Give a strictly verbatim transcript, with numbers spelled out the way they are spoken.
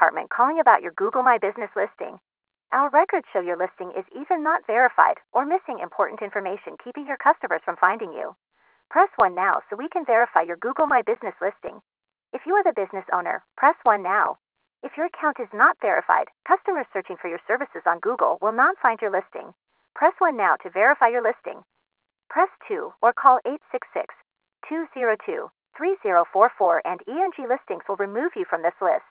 department calling about your Google My Business listing. Our records show your listing is either not verified or missing important information, keeping your customers from finding you. Press one now so we can verify your Google My Business listing. If you are the business owner, press one now. If your account is not verified, customers searching for your services on Google will not find your listing. Press one now to verify your listing. Press two or call eight six six, two zero two, three zero four four and E N G Listings will remove you from this list.